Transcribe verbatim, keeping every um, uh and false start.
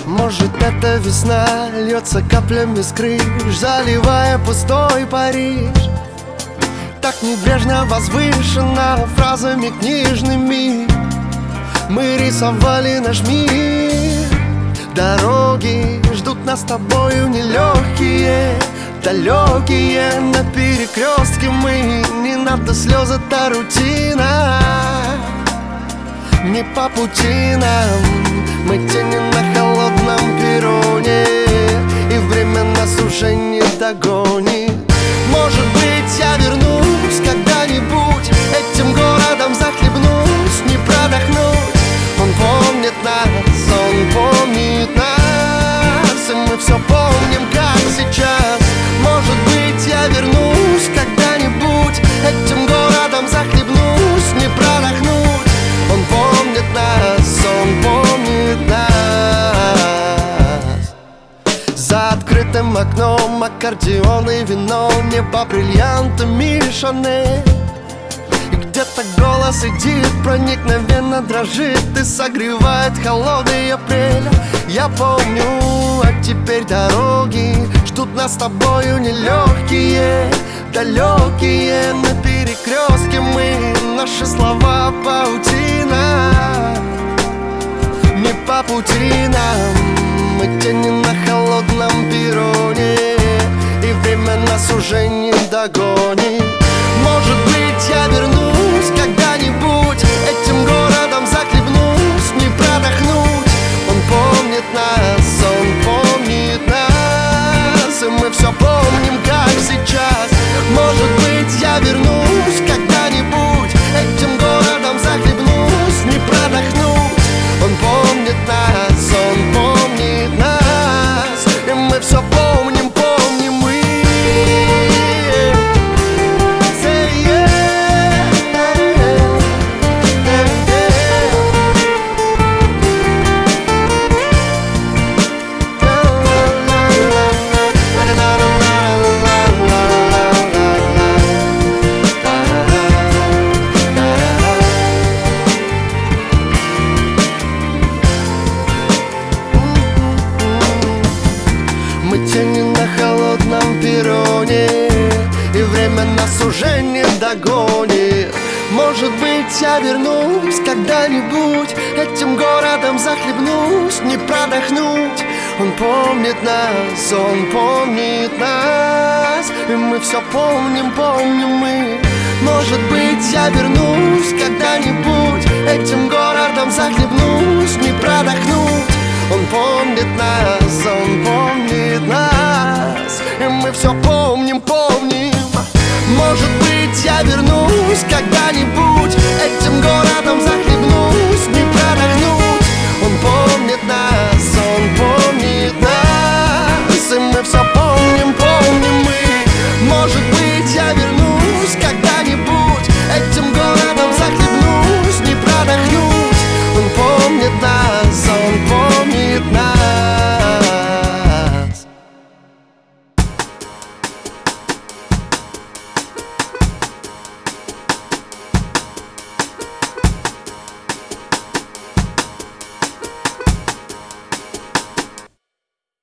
Может, это весна льется каплями с крыш, заливая пустой Париж. Так небрежно возвышена фразами книжными мы рисовали наш мир. Дороги ждут нас с тобою нелегкие, далекие. На перекрестке мы, не надо слезы, та рутина. Не по пути нам, мы тени на холодном перроне, и время нас уже не догонит. Может быть, я вернусь когда-нибудь, этим городом захлебнусь, не продохнуть. Он помнит нас, он помнит нас, и мы все помним, как сейчас. Может быть, я вернусь когда-нибудь, этим городом захлебнусь, не продохнуть. Он помнит нас, он помнит нас. За открытым окном аккордеон и вино, небо бриллиантами Шанель. И где-то голос идет, проникновенно дрожит и согревает холодный апрель. Я помню, а теперь дороги ждут нас с тобою нелегкие, далекие. На перекрестке мы, наши слова паутина. Не по пути нам, мы тени на холодном перроне, и время нас уже не догонит. Может быть, я вернусь когда-нибудь, этим городом захлебнусь, не продохнуть. Он помнит нас, он помнит нас, и мы все помним, как сейчас. Может быть, я вернусь когда-нибудь, этим городом захлебнусь, не продохнуть. Он помнит нас, он помнит нас, и мы все помним, помним мы. Мы тени на холодном перроне, и время нас уже не догонит. Может быть, я вернусь когда-нибудь, этим городом захлебнусь, не продохнуть. Он помнит нас, он помнит нас, и мы все помним, помним мы. Может быть, я вернусь когда-нибудь, этим городом захлебнусь, не продохнуть. Он помнит нас, он помнит нас, и мы все помним, помним. Может быть, я вернусь когда-нибудь,